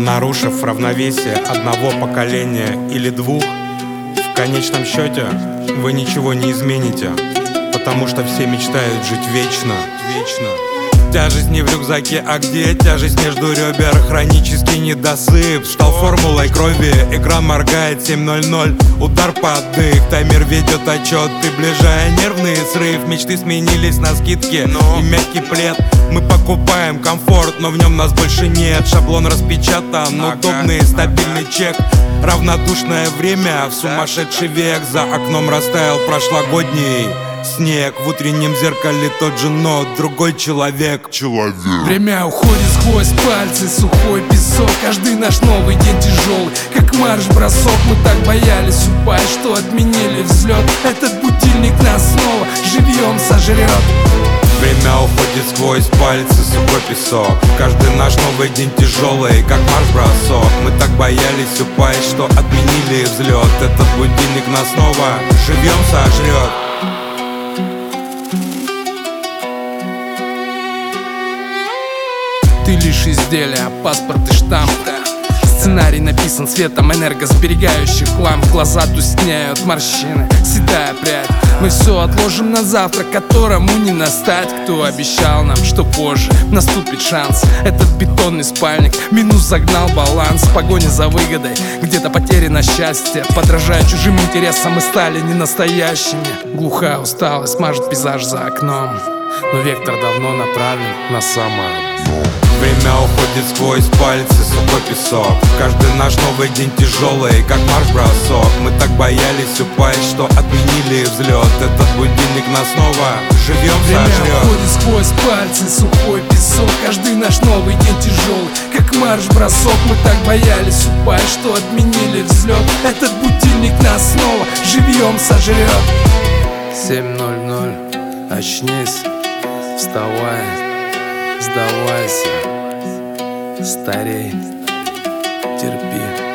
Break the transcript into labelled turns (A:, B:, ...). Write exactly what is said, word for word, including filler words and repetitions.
A: Нарушив равновесие одного поколения или двух, в конечном счете вы ничего не измените, потому что все мечтают жить вечно, вечно. Тяжесть не в рюкзаке, а где тяжесть между ребер? Хронический недосып стал формулой крови. Экран моргает семь ноль ноль, удар под дых. Таймер ведет отчет, приближая нервный срыв. Мечты сменились на скидки и мягкий плед. Мы покупаем комфорт, но в нем нас больше нет. Шаблон распечатан, удобный стабильный чек. Равнодушное время в сумасшедший век. За окном растаял прошлогодний снег. В утреннем зеркале тот же, но другой человек. Человек.
B: Время уходит сквозь пальцы, сухой песок. Каждый наш новый день тяжелый, как марш-бросок. Мы так боялись упасть, что отменили взлет. Этот будильник нас снова живьем сожрет.
A: Время уходит сквозь пальцы, сухой песок. Каждый наш новый день тяжелый, как марш-бросок. Мы так боялись упасть, что отменили взлет. Этот будильник нас снова живьем сожрет.
B: Ты лишь изделие, а паспорт и штамп. Сценарий написан цветом энергосберегающих ламп. Глаза тускнеют, морщины, седая прядь. Мы все отложим на завтра, которому не настать. Кто обещал нам, что позже наступит шанс? Этот бетонный спальник минус загнал баланс. В погоне за выгодой где-то потеряно счастье. Подражая чужим интересам, мы стали не настоящими. Глухая усталость мажет пейзаж за окном, но вектор давно направлен на самое дно.
A: Время уходит сквозь пальцы, сухой песок. Каждый наш новый день тяжелый, как марш-бросок. Мы так боялись упасть, что отменили взлет. Этот будильник нас снова живьем сожрет.
B: Время уходит сквозь пальцы, сухой песок. Каждый наш новый день тяжелый, как марш-бросок. Мы так боялись упасть, что отменили взлет. Этот будильник нас снова живьем сожрет. семь ноль ноль, очнись, вставай, сдавайся, старей, терпи.